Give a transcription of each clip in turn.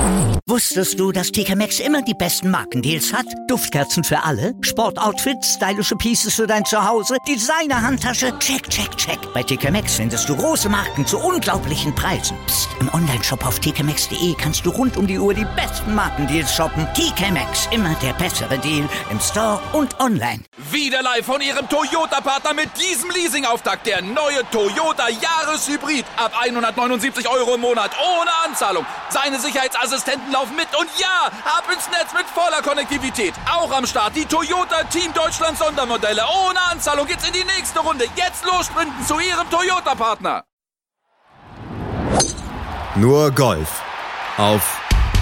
Wusstest du, dass TK Maxx immer die besten Markendeals hat? Duftkerzen für alle, Sportoutfits, stylische Pieces für dein Zuhause, Designer-Handtasche, check, check, check. Bei TK Maxx findest du große Marken zu unglaublichen Preisen. Psst. Im Onlineshop auf tkmaxx.de kannst du rund um die Uhr die besten Markendeals shoppen. TK Maxx, immer der bessere Deal im Store und online. Wieder live von Ihrem Toyota-Partner mit diesem Leasing-Auftakt. Der neue Toyota Jahreshybrid. Ab 179 € im Monat. Ohne Anzahlung. Seine Sicherheitsassistenten laufen mit. Und ja, ab ins Netz mit voller Konnektivität. Auch am Start die Toyota Team Deutschland Sondermodelle. Ohne Anzahlung geht's in die nächste Runde. Jetzt los sprinten zu Ihrem Toyota-Partner. Nur Golf auf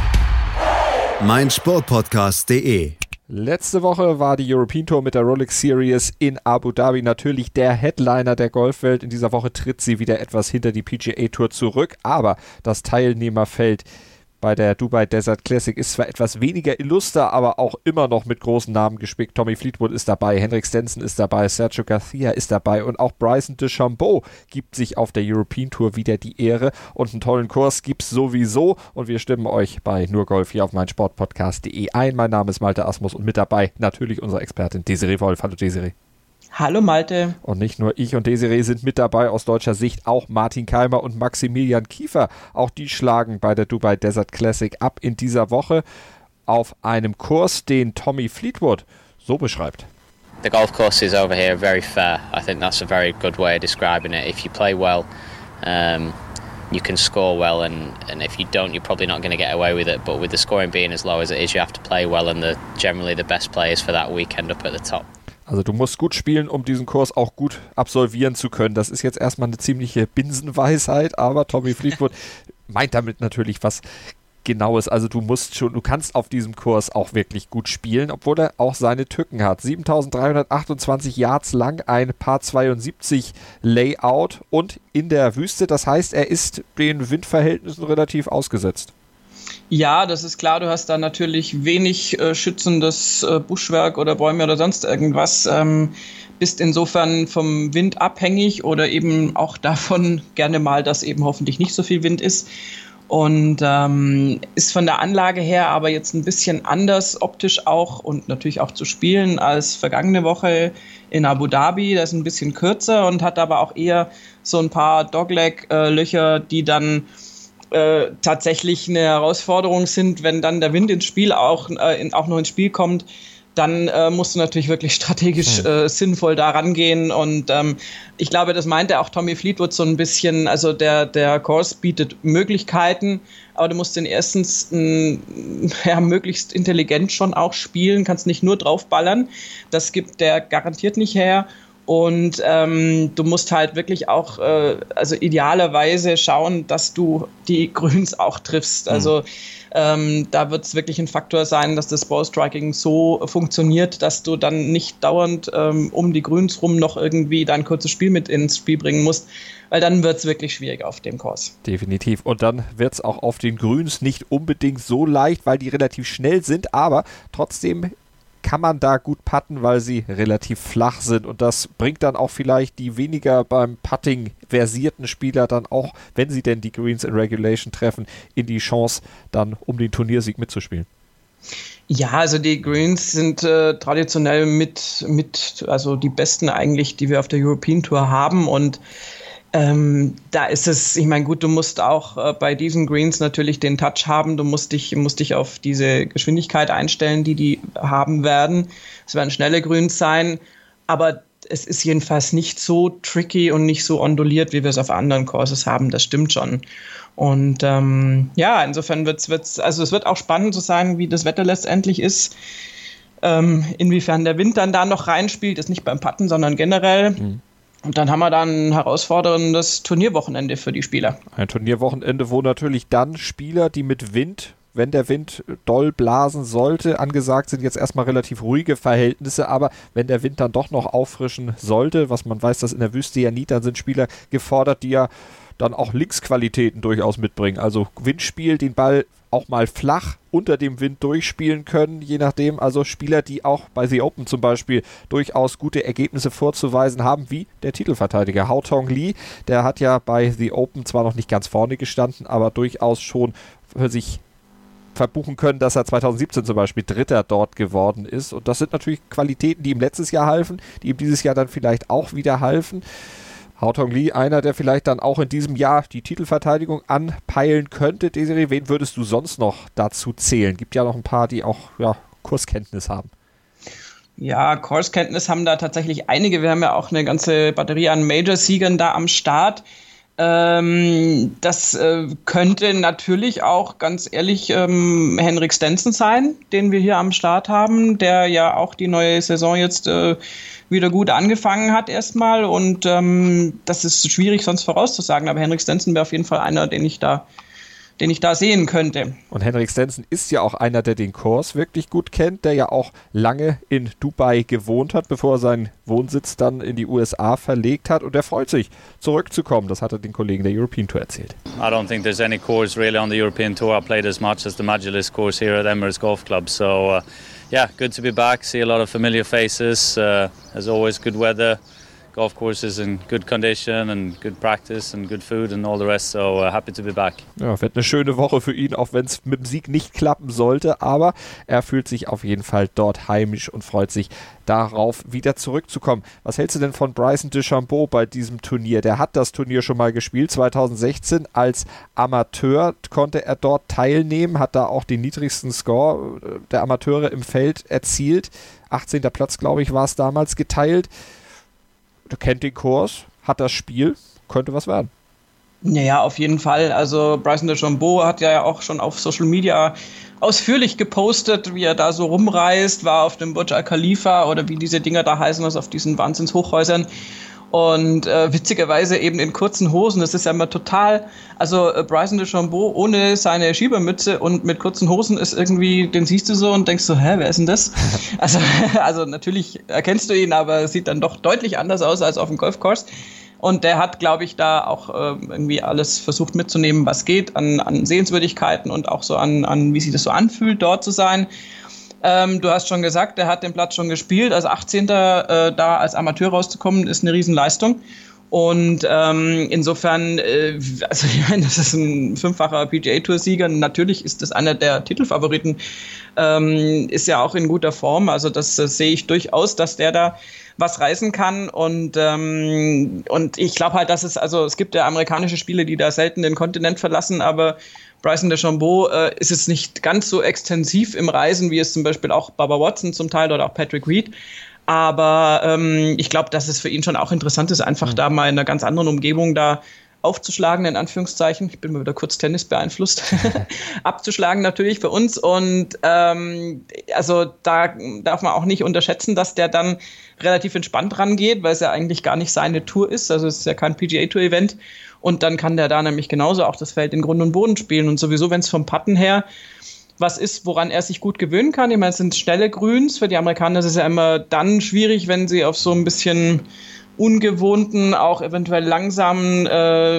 meinsportpodcast.de. Letzte Woche war die European Tour mit der Rolex Series in Abu Dhabi natürlich der Headliner der Golfwelt. In dieser Woche tritt sie wieder etwas hinter die PGA Tour zurück, aber das Teilnehmerfeld bei der Dubai Desert Classic ist zwar etwas weniger illuster, aber auch immer noch mit großen Namen gespickt. Tommy Fleetwood ist dabei, Henrik Stenson ist dabei, Sergio Garcia ist dabei und auch Bryson DeChambeau gibt sich auf der European Tour wieder die Ehre und einen tollen Kurs gibt's sowieso und wir stimmen euch bei Nur Golf hier auf meinsportpodcast.de ein. Mein Name ist Malte Asmus und mit dabei natürlich unsere Expertin Desiree Wolf. Hallo Desiree. Hallo Malte. Und nicht nur ich und Desiree sind mit dabei aus deutscher Sicht, auch Martin Keimer und Maximilian Kiefer. Auch die schlagen bei der Dubai Desert Classic ab in dieser Woche auf einem Kurs, den Tommy Fleetwood so beschreibt. The golf course is over here very fair. I think that's a very good way of describing it. If you play well, you can score well, and if you don't, you're probably not going to get away with it. But with the scoring being as low as it is, you have to play well, and generally the best players for that week end up at the top. Also du musst gut spielen, um diesen Kurs auch gut absolvieren zu können. Das ist jetzt erstmal eine ziemliche Binsenweisheit, aber Tommy Fleetwood meint damit natürlich was Genaues. Also du kannst auf diesem Kurs auch wirklich gut spielen, obwohl er auch seine Tücken hat. 7.328 Yards lang, ein Par 72 Layout und in der Wüste. Das heißt, er ist den Windverhältnissen relativ ausgesetzt. Ja, das ist klar, du hast da natürlich wenig schützendes Buschwerk oder Bäume oder sonst irgendwas. Bist insofern vom Wind abhängig oder eben auch davon gerne mal, dass eben hoffentlich nicht so viel Wind ist. Und ist von der Anlage her aber jetzt ein bisschen anders optisch auch und natürlich auch zu spielen als vergangene Woche in Abu Dhabi. Das ist ein bisschen kürzer und hat aber auch eher so ein paar Dogleg-Löcher, die dann tatsächlich eine Herausforderung sind, wenn dann der Wind ins Spiel auch noch ins Spiel kommt, dann musst du natürlich wirklich strategisch sinnvoll da rangehen und ich glaube, das meinte auch Tommy Fleetwood so ein bisschen, also der Kurs bietet Möglichkeiten, aber du musst den erstens möglichst intelligent schon auch spielen, kannst nicht nur draufballern, das gibt der garantiert nicht her. Und du musst halt wirklich auch, also idealerweise schauen, dass du die Grüns auch triffst. Also da wird es wirklich ein Faktor sein, dass das Ballstriking so funktioniert, dass du dann nicht dauernd um die Grüns rum noch irgendwie dein kurzes Spiel mit ins Spiel bringen musst, weil dann wird es wirklich schwierig auf dem Kurs. Definitiv. Und dann wird es auch auf den Grüns nicht unbedingt so leicht, weil die relativ schnell sind, aber trotzdem kann man da gut putten, weil sie relativ flach sind und das bringt dann auch vielleicht die weniger beim Putting versierten Spieler dann auch, wenn sie denn die Greens in Regulation treffen, in die Chance dann um den Turniersieg mitzuspielen. Ja, also die Greens sind traditionell mit also die besten eigentlich, die wir auf der European Tour haben und da ist es, ich meine, gut, du musst auch bei diesen Greens natürlich den Touch haben, du musst dich auf diese Geschwindigkeit einstellen, die haben werden. Es werden schnelle Greens sein, aber es ist jedenfalls nicht so tricky und nicht so onduliert, wie wir es auf anderen Courses haben, das stimmt schon. Und insofern es wird auch spannend zu sein, wie das Wetter letztendlich ist. Inwiefern der Wind dann da noch reinspielt, ist nicht beim Putten, sondern generell. Und dann haben wir dann ein herausforderndes Turnierwochenende für die Spieler. Ein Turnierwochenende, wo natürlich dann Spieler, die mit Wind, wenn der Wind doll blasen sollte, angesagt sind, jetzt erstmal relativ ruhige Verhältnisse, aber wenn der Wind dann doch noch auffrischen sollte, was man weiß, dass in der Wüste ja nie, dann sind Spieler gefordert, die ja dann auch Linksqualitäten durchaus mitbringen. Also Windspiel, den Ball auch mal flach unter dem Wind durchspielen können, je nachdem. Also Spieler, die auch bei The Open zum Beispiel durchaus gute Ergebnisse vorzuweisen haben, wie der Titelverteidiger Hao Tong Lee. Der hat ja bei The Open zwar noch nicht ganz vorne gestanden, aber durchaus schon für sich verbuchen können, dass er 2017 zum Beispiel Dritter dort geworden ist. Und das sind natürlich Qualitäten, die ihm letztes Jahr halfen, die ihm dieses Jahr dann vielleicht auch wieder halfen. Haotong Li, einer, der vielleicht dann auch in diesem Jahr die Titelverteidigung anpeilen könnte. Desiree, wen würdest du sonst noch dazu zählen? Gibt ja noch ein paar, die auch Kurskenntnis haben. Ja, Kurskenntnis haben da tatsächlich einige. Wir haben ja auch eine ganze Batterie an Major-Siegern da am Start. Das könnte natürlich auch, ganz ehrlich, Henrik Stenson sein, den wir hier am Start haben, der ja auch die neue Saison jetzt wieder gut angefangen hat erstmal. Und das ist schwierig sonst vorauszusagen, aber Henrik Stenson wäre auf jeden Fall einer, den ich da sehen könnte. Und Henrik Stenson ist ja auch einer, der den Kurs wirklich gut kennt, der ja auch lange in Dubai gewohnt hat, bevor er seinen Wohnsitz dann in die USA verlegt hat. Und er freut sich, zurückzukommen. Das hat er den Kollegen der European Tour erzählt. I don't think there's any course really on the European Tour I played as much as the Magilist course here at Emirates Golf Club. So yeah, good to be back, see a lot of familiar faces. As always, good weather. Golf courses in good condition and good practice and good food and all the rest, so happy to be back. Ja, wird eine schöne Woche für ihn, auch wenn es mit dem Sieg nicht klappen sollte, aber er fühlt sich auf jeden Fall dort heimisch und freut sich darauf, wieder zurückzukommen. Was hältst du denn von Bryson DeChambeau bei diesem Turnier? Der hat das Turnier schon mal gespielt, 2016 als Amateur konnte er dort teilnehmen, hat da auch den niedrigsten Score der Amateure im Feld erzielt, 18. Platz, glaube ich, war es damals geteilt. Du kennt den Kurs, hat das Spiel, könnte was werden. Ja, auf jeden Fall. Also Bryson DeChambeau hat ja auch schon auf Social Media ausführlich gepostet, wie er da so rumreist, war auf dem Burj Al Khalifa oder wie diese Dinger da heißen, also auf diesen Wahnsinnshochhäusern. Und witzigerweise eben in kurzen Hosen, das ist ja immer total, also Bryson DeChambeau ohne seine Schiebermütze und mit kurzen Hosen ist irgendwie, den siehst du so und denkst so, wer ist denn das? Also natürlich erkennst du ihn, aber es sieht dann doch deutlich anders aus als auf dem Golfkurs. Und der hat, glaube ich, da auch irgendwie alles versucht mitzunehmen, was geht, an Sehenswürdigkeiten und auch so an wie sich das so anfühlt, dort zu sein. Du hast schon gesagt, er hat den Platz schon gespielt. Als 18. Da als Amateur rauszukommen, ist eine Riesenleistung. Und insofern, also ich meine, das ist ein 5-facher PGA-Tour-Sieger. Natürlich ist das einer der Titelfavoriten. Ist ja auch in guter Form. Also das sehe ich durchaus, dass der da was reißen kann. Und ich glaube halt, dass es gibt ja amerikanische Spieler, die da selten den Kontinent verlassen, aber Bryson DeChambeau ist jetzt nicht ganz so extensiv im Reisen, wie es zum Beispiel auch Bubba Watson zum Teil oder auch Patrick Reed. Aber ich glaube, dass es für ihn schon auch interessant ist, einfach da mal in einer ganz anderen Umgebung da aufzuschlagen, in Anführungszeichen. Ich bin mal wieder kurz Tennis beeinflusst. Abzuschlagen natürlich für uns. Und also da darf man auch nicht unterschätzen, dass der dann relativ entspannt rangeht, weil es ja eigentlich gar nicht seine Tour ist. Also es ist ja kein PGA-Tour-Event. Und dann kann der da nämlich genauso auch das Feld in Grund und Boden spielen. Und sowieso, wenn es vom Putten her was ist, woran er sich gut gewöhnen kann. Ich meine, es sind schnelle Grüns. Für die Amerikaner ist es ja immer dann schwierig, wenn sie auf so ein bisschen ungewohnten, auch eventuell langsamen,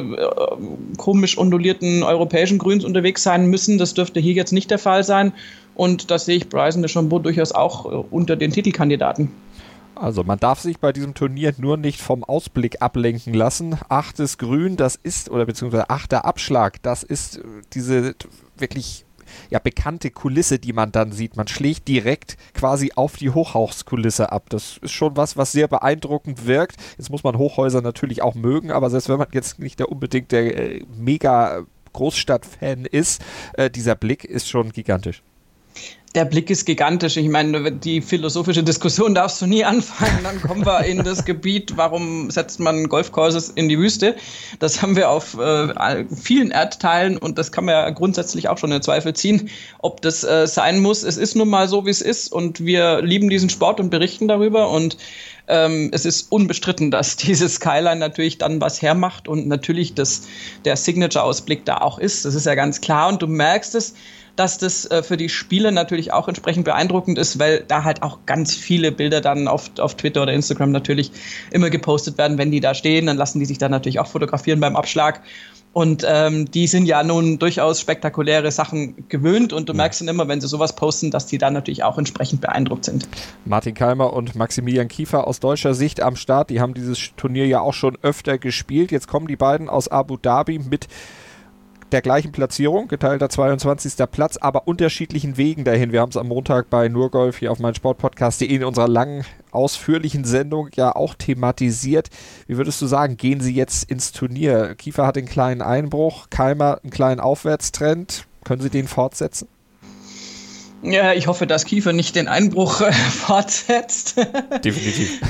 komisch ondulierten europäischen Grüns unterwegs sein müssen. Das dürfte hier jetzt nicht der Fall sein. Und das sehe ich Bryson DeChambeau durchaus auch unter den Titelkandidaten. Also man darf sich bei diesem Turnier nur nicht vom Ausblick ablenken lassen. 8. Grün, das ist, oder beziehungsweise 8. Abschlag, das ist diese wirklich bekannte Kulisse, die man dann sieht. Man schlägt direkt quasi auf die Hochhauskulisse ab. Das ist schon was sehr beeindruckend wirkt. Jetzt muss man Hochhäuser natürlich auch mögen, aber selbst wenn man jetzt nicht unbedingt der mega Großstadtfan ist, dieser Blick ist schon gigantisch. Der Blick ist gigantisch. Ich meine, die philosophische Diskussion darfst du nie anfangen. Dann kommen wir in das Gebiet, warum setzt man Golfcourses in die Wüste? Das haben wir auf vielen Erdteilen und das kann man ja grundsätzlich auch schon in Zweifel ziehen, ob das sein muss. Es ist nun mal so, wie es ist und wir lieben diesen Sport und berichten darüber und es ist unbestritten, dass dieses Skyline natürlich dann was hermacht und natürlich der Signature-Ausblick da auch ist. Das ist ja ganz klar und du merkst es, dass das für die Spieler natürlich auch entsprechend beeindruckend ist, weil da halt auch ganz viele Bilder dann auf Twitter oder Instagram natürlich immer gepostet werden, wenn die da stehen, dann lassen die sich dann natürlich auch fotografieren beim Abschlag. Und die sind ja nun durchaus spektakuläre Sachen gewöhnt und du merkst dann immer, wenn sie sowas posten, dass die dann natürlich auch entsprechend beeindruckt sind. Martin Keimer und Maximilian Kiefer aus deutscher Sicht am Start, die haben dieses Turnier ja auch schon öfter gespielt. Jetzt kommen die beiden aus Abu Dhabi mit der gleichen Platzierung, geteilter 22. Platz, aber unterschiedlichen Wegen dahin. Wir haben es am Montag bei Nur Golf hier auf meinsportpodcast.de in unserer langen, ausführlichen Sendung ja auch thematisiert. Wie würdest du sagen, gehen sie jetzt ins Turnier? Kiefer hat einen kleinen Einbruch, Keimer einen kleinen Aufwärtstrend. Können sie den fortsetzen? Ja, ich hoffe, dass Kiefer nicht den Einbruch fortsetzt. Definitiv.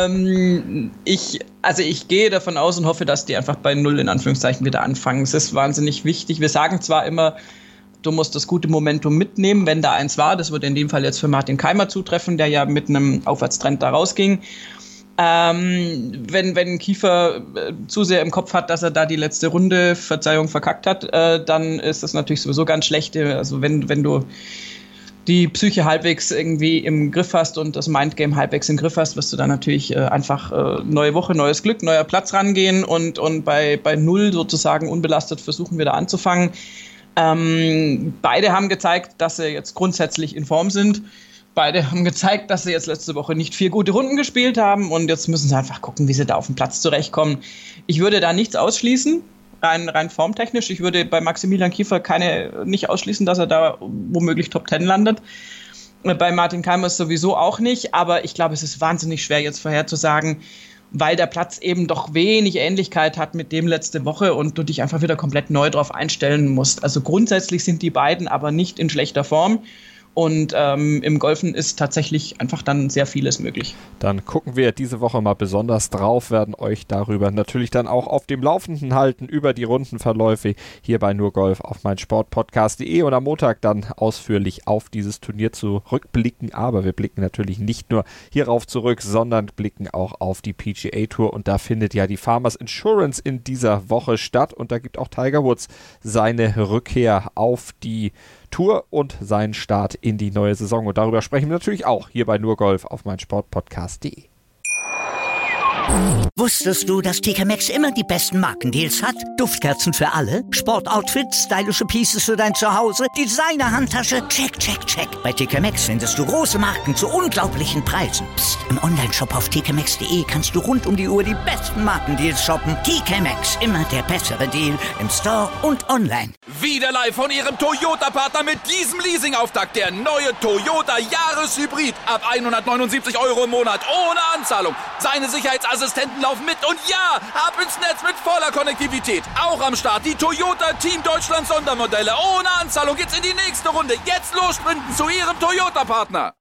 Ich gehe davon aus und hoffe, dass die einfach bei Null in Anführungszeichen wieder anfangen. Es ist wahnsinnig wichtig. Wir sagen zwar immer, du musst das gute Momentum mitnehmen, wenn da eins war. Das würde in dem Fall jetzt für Martin Keimer zutreffen, der ja mit einem Aufwärtstrend da rausging. Wenn Kiefer zu sehr im Kopf hat, dass er da die letzte Runde, Verzeihung, verkackt hat, dann ist das natürlich sowieso ganz schlecht. Also wenn du die Psyche halbwegs irgendwie im Griff hast und das Mindgame halbwegs im Griff hast, wirst du dann natürlich einfach neue Woche, neues Glück, neuer Platz rangehen und bei Null sozusagen unbelastet versuchen wieder anzufangen. Beide haben gezeigt, dass sie jetzt grundsätzlich in Form sind. Beide haben gezeigt, dass sie jetzt letzte Woche nicht 4 gute Runden gespielt haben und jetzt müssen sie einfach gucken, wie sie da auf dem Platz zurechtkommen. Ich würde da nichts ausschließen. Rein formtechnisch. Ich würde bei Maximilian Kiefer nicht ausschließen, dass er da womöglich Top 10 landet. Bei Martin Keimer sowieso auch nicht, aber ich glaube, es ist wahnsinnig schwer jetzt vorherzusagen, weil der Platz eben doch wenig Ähnlichkeit hat mit dem letzte Woche und du dich einfach wieder komplett neu drauf einstellen musst. Also grundsätzlich sind die beiden aber nicht in schlechter Form. Und im Golfen ist tatsächlich einfach dann sehr vieles möglich. Dann gucken wir diese Woche mal besonders drauf, werden euch darüber natürlich dann auch auf dem Laufenden halten, über die Rundenverläufe hier bei Nur Golf auf meinsportpodcast.de und am Montag dann ausführlich auf dieses Turnier zurückblicken. Aber wir blicken natürlich nicht nur hierauf zurück, sondern blicken auch auf die PGA Tour und da findet ja die Farmers Insurance in dieser Woche statt und da gibt auch Tiger Woods seine Rückkehr auf die Tour und seinen Start in die neue Saison. Und darüber sprechen wir natürlich auch hier bei Nur Golf auf meinsportpodcast.de. Wusstest du, dass TK Maxx immer die besten Markendeals hat? Duftkerzen für alle, Sportoutfits, stylische Pieces für dein Zuhause, Designer-Handtasche, check, check, check. Bei TK Maxx findest du große Marken zu unglaublichen Preisen. Psst. Im Onlineshop auf tkmaxx.de kannst du rund um die Uhr die besten Markendeals shoppen. TK Maxx, immer der bessere Deal im Store und online. Wieder live von ihrem Toyota-Partner mit diesem Leasing-Auftakt. Der neue Toyota Jahreshybrid. Ab 179 € im Monat ohne Anzahlung. Seine Sicherheitsassistenten laufen mit und ja, ab ins Netz mit voller Konnektivität. Auch am Start die Toyota Team Deutschland Sondermodelle. Ohne Anzahlung geht's in die nächste Runde. Jetzt los sprinten zu ihrem Toyota-Partner.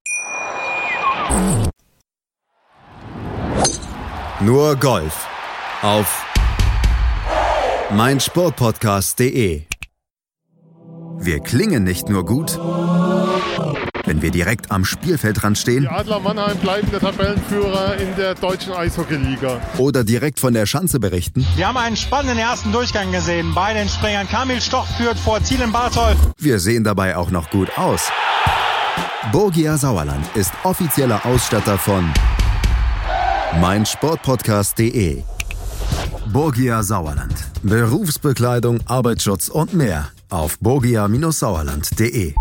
Nur Golf auf meinsportpodcast.de. Wir klingen nicht nur gut, wenn wir direkt am Spielfeldrand stehen. Die Adler Mannheim bleiben der Tabellenführer in der deutschen Eishockeyliga. Oder direkt von der Schanze berichten. Wir haben einen spannenden ersten Durchgang gesehen. Bei den Springern Kamil Stoch führt vor Ziel in Bartol. Wir sehen dabei auch noch gut aus. Borgia Sauerland ist offizieller Ausstatter von meinsportpodcast.de. Borgia Sauerland. Berufsbekleidung, Arbeitsschutz und mehr auf borgia-sauerland.de.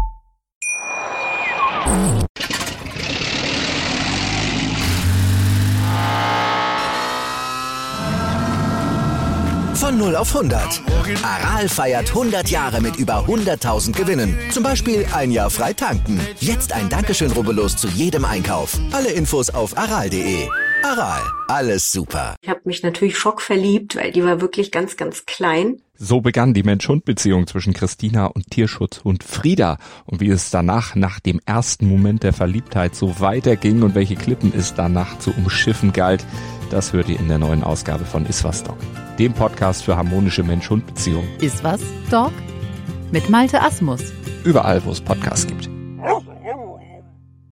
Von 0 auf 100. Aral feiert 100 Jahre mit über 100.000 Gewinnen. Zum Beispiel ein Jahr frei tanken. Jetzt ein Dankeschön, rubbellos zu jedem Einkauf. Alle Infos auf aral.de. Aral, alles super. Ich habe mich natürlich schockverliebt, weil die war wirklich ganz, ganz klein. So begann die Mensch-Hund-Beziehung zwischen Christina und Tierschutzhund Frieda. Und wie es danach, nach dem ersten Moment der Verliebtheit, so weiterging und welche Klippen es danach zu umschiffen galt, das hört ihr in der neuen Ausgabe von Iswas Dog, dem Podcast für harmonische Mensch-Hund-Beziehungen. Iswas Dog mit Malte Asmus. Überall, wo es Podcasts gibt.